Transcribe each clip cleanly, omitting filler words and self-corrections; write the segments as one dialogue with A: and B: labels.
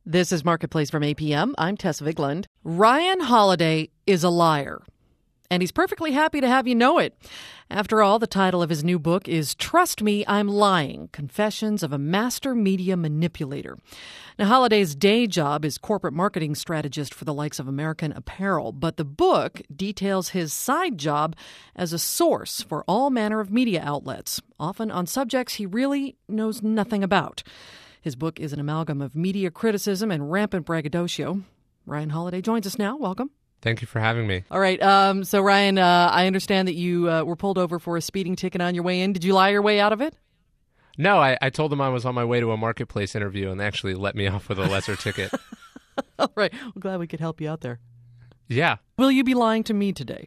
A: This is Marketplace from APM. I'm Tess Vigland. Ryan Holiday is a liar, and he's perfectly happy to have you know it. After all, the title of his new book is Trust Me, I'm Lying, Confessions of a Master Media Manipulator. Now, Holiday's day job is corporate marketing strategist for the likes of American Apparel, but the book details his side job as a source for all manner of media outlets, often on subjects he really knows nothing about. His book is an amalgam of media criticism and rampant braggadocio. Ryan Holiday joins us now. Welcome.
B: Thank you for having me.
A: All right. So, Ryan, I understand that you were pulled over for a speeding ticket on your way in. Did you lie your way out of it?
B: No, I told them I was on my way to a Marketplace interview, and they actually let me off with a lesser ticket.
A: All right. Well, glad we could help you out there.
B: Yeah.
A: Will you be lying to me today?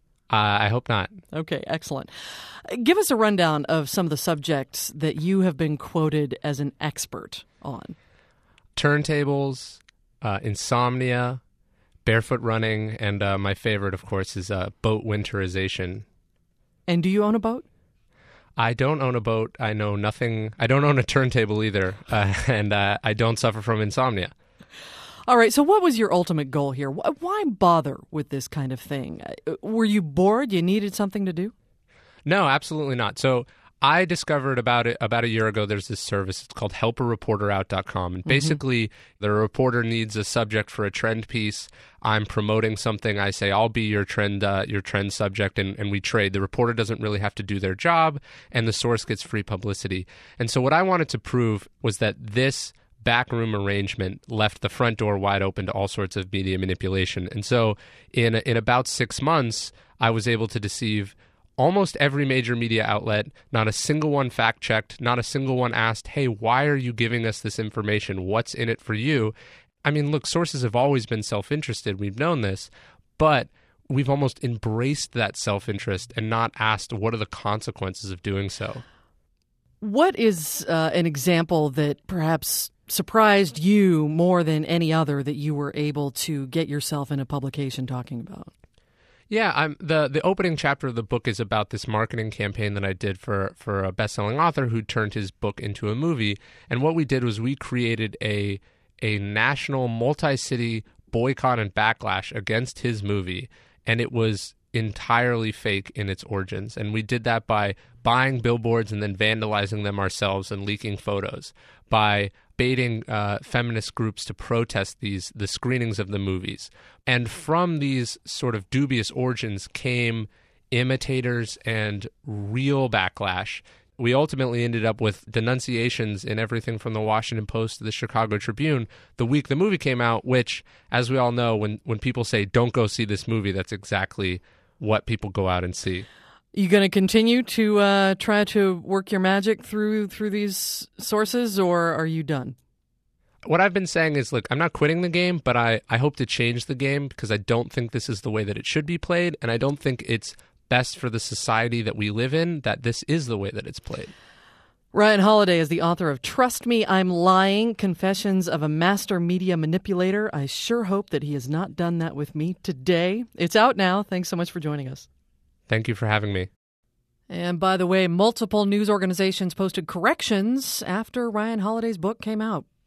B: I hope not.
A: Okay, excellent. Give us a rundown of some of the subjects that you have been quoted as an expert on.
B: Turntables, insomnia, barefoot running, and my favorite, of course, is boat winterization.
A: And do you own a boat?
B: I don't own a boat. I know nothing. I don't own a turntable either, and I don't suffer from insomnia.
A: All right, so what was your ultimate goal here? Why bother with this kind of thing? Were you bored? You needed something to do?
B: No, absolutely not. So I discovered about a year ago, there's this service. It's called helpareporterout.com. And basically, the reporter needs a subject for a trend piece. I'm promoting something. I say, I'll be your trend subject, and we trade. The reporter doesn't really have to do their job, and the source gets free publicity. And so what I wanted to prove was that this backroom arrangement left the front door wide open to all sorts of media manipulation. And so in about 6 months, I was able to deceive almost every major media outlet. Not a single one fact-checked, not a single one asked, hey, why are you giving us this information? What's in it for you? I mean, look, sources have always been self-interested. We've known this, but we've almost embraced that self-interest and not asked what are the consequences of doing so.
A: What is an example that perhaps surprised you more than any other that you were able to get yourself in a publication talking about?
B: Yeah, the opening chapter of the book is about this marketing campaign that I did for a best-selling author who turned his book into a movie. And what we did was we created a national multi-city boycott and backlash against his movie, and it was entirely fake in its origins. And we did that by buying billboards and then vandalizing them ourselves and leaking photos, by baiting feminist groups to protest the screenings of the movies. And from these sort of dubious origins came imitators and real backlash. We ultimately ended up with denunciations in everything from the Washington Post to the Chicago Tribune the week the movie came out, which, as we all know, when people say, don't go see this movie, that's exactly what people go out and see.
A: You going to continue to try to work your magic through these sources, or are you done?
B: What I've been saying is, look, I'm not quitting the game, but I hope to change the game because I don't think this is the way that it should be played, and I don't think it's best for the society that we live in that this is the way that it's played.
A: Ryan Holiday is the author of Trust Me, I'm Lying, Confessions of a Master Media Manipulator. I sure hope that he has not done that with me today. It's out now. Thanks so much for joining us.
B: Thank you for having me.
A: And by the way, multiple news organizations posted corrections after Ryan Holiday's book came out.